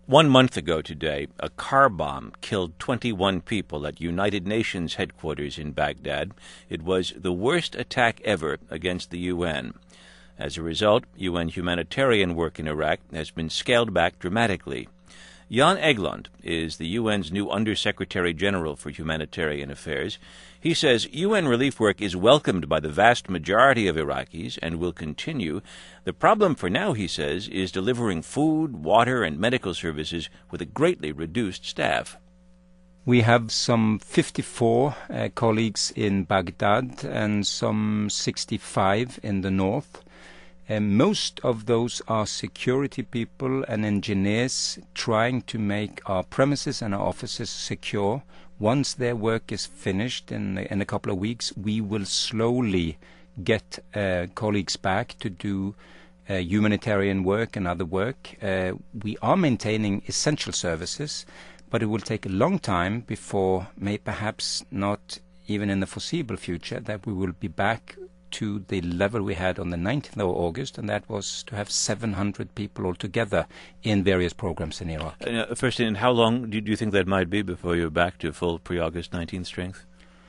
1 month ago today, a car bomb killed 21 people at United Nations headquarters in Baghdad. It was the worst attack ever against the UN. As a result, UN humanitarian work in Iraq has been scaled back dramatically. Jan Egeland is the UN's new Under-Secretary General for Humanitarian Affairs. He says UN relief work is welcomed by the vast majority of Iraqis and will continue. The problem for now, he says, is delivering food, water, and medical services with a greatly reduced staff. We have some 54 colleagues in Baghdad and some 65 in the north. Most of those are security people and engineers trying to make our premises and our offices secure. Once their work is finished in a couple of weeks, we will slowly get colleagues back to do humanitarian work and other work. We are maintaining essential services, but it will take a long time before, perhaps not even in the foreseeable future, that we will be back to the level we had on the 19th of August, and that was to have 700 people altogether in various programs in Iraq. First, and how long do you think that might be before you're back to full pre-August 19th strength?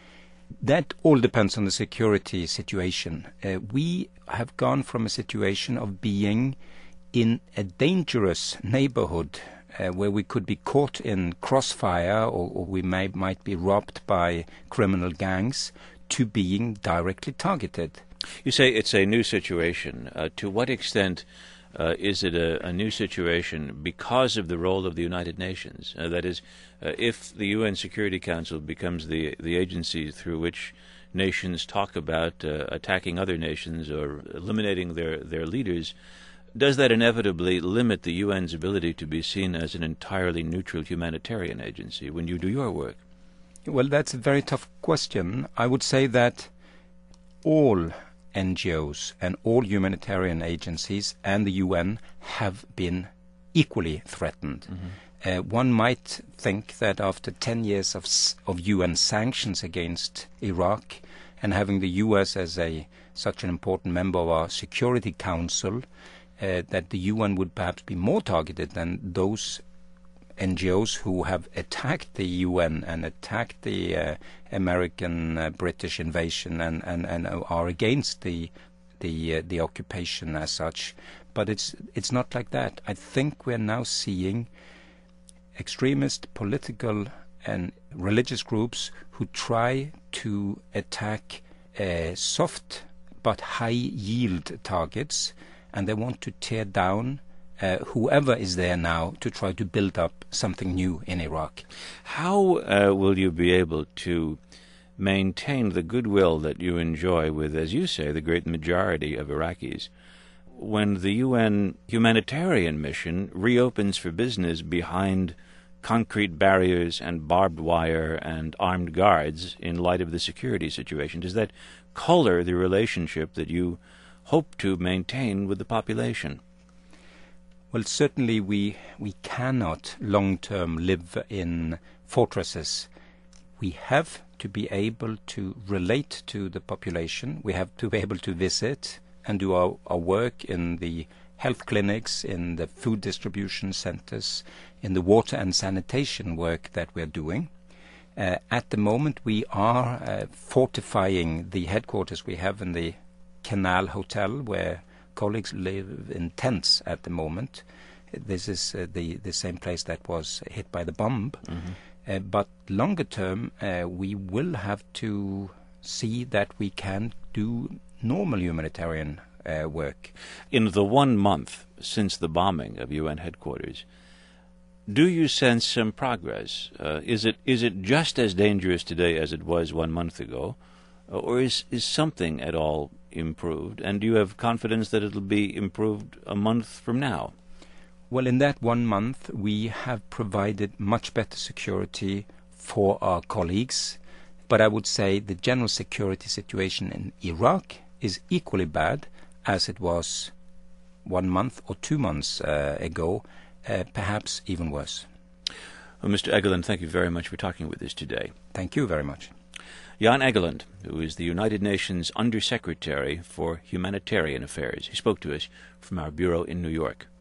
That all depends on the security situation. We have gone from a situation of being in a dangerous neighborhood where we could be caught in crossfire or we might be robbed by criminal gangs, to being directly targeted. You say it's a new situation. To what extent is it a new situation because of the role of the United Nations? That is, if the UN Security Council becomes the agency through which nations talk about attacking other nations or eliminating their leaders, does that inevitably limit the UN's ability to be seen as an entirely neutral humanitarian agency when you do your work? Well, that's a very tough question. I would say that all NGOs and all humanitarian agencies and the UN have been equally threatened. Mm-hmm. One might think that after 10 years of UN sanctions against Iraq and having the US as such an important member of our Security Council, that the UN would perhaps be more targeted than those NGOs who have attacked the UN and attacked the American-British invasion and are against the occupation as such. But it's not like that. I think we're now seeing extremist political and religious groups who try to attack soft but high-yield targets, and they want to tear down whoever is there now to try to build up something new in Iraq. How will you be able to maintain the goodwill that you enjoy with, as you say, the great majority of Iraqis when the UN humanitarian mission reopens for business behind concrete barriers and barbed wire and armed guards in light of the security situation? Does that color the relationship that you hope to maintain with the population? Well, certainly we cannot long-term live in fortresses. We have to be able to relate to the population. We have to be able to visit and do our work in the health clinics, in the food distribution centers, in the water and sanitation work that we're doing. At the moment, we are fortifying the headquarters we have in the Canal Hotel, where colleagues live in tents at the moment. This is the same place that was hit by the bomb. Mm-hmm. But longer term, we will have to see that we can do normal humanitarian work. In the 1 month since the bombing of UN headquarters, do you sense some progress? Is it just as dangerous today as it was 1 month ago, or is something at all improved? And do you have confidence that it'll be improved a month from now? Well, in that 1 month, we have provided much better security for our colleagues. But I would say the general security situation in Iraq is equally bad as it was 1 month or 2 months ago, perhaps even worse. Well, Mr. Egeland, thank you very much for talking with us today. Thank you very much. Jan Egeland, who is the United Nations Under-Secretary for Humanitarian Affairs. He spoke to us from our bureau in New York.